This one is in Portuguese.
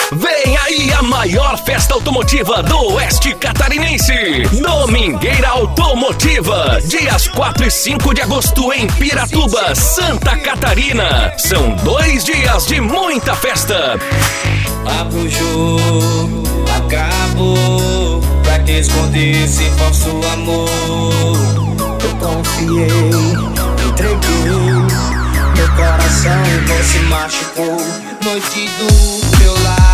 Vem aí a maior festa automotiva do Oeste Catarinense. Domingueira Automotiva. Dias 4 e 5 de agosto em Piratuba, Santa Catarina. São 2 dias de muita festa. Abre o jogo, acabou. Pra que esconder esse falso amor? Eu confiei, entreguei meu coração e você machucou. Noite do meu lado.